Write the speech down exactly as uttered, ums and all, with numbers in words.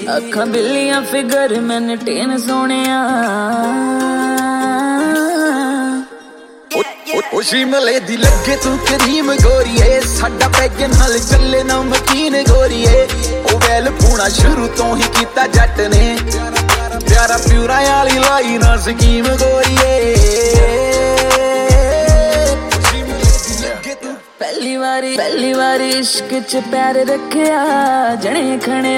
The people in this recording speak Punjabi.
ਅੱਖਾਂ ਬਿੱਲੀਆਂ ਫਿਗਰ ਮੈਨਟੇਨ ਸੋਹਣਿਆ ਉਹ ਸ਼ਿਮਲੇ ਦੀ ਲੱਗੇ ਤੂੰ ਕਰੀਮ ਗੋਰੀਏ ਸਾਡਾ ਪੈਗ ਨਾਲ ਚੱਲੇ ਨਾ ਮਕੀਨ ਗੋਰੀਏ ਉਹ ਵੈਲ ਪੂਣਾ ਸ਼ੁਰੂ ਤੋਂ ਹੀ ਕੀਤਾ ਜੱਟ ਨੇ ਪਿਆਰਾ ਪਿਉਰਾ ਵਾਲੀ ਲਾਈ ਨਾ ਸਕੀਮ ਗੋਰੀਏ ਪਹਿਲੀ ਵਾਰੀ ਪਹਿਲੀ ਵਾਰੀ ਇਸ਼ਕ ਚ ਪੈਰ ਰੱਖਿਆ ਜਣੇ ਖਣੇ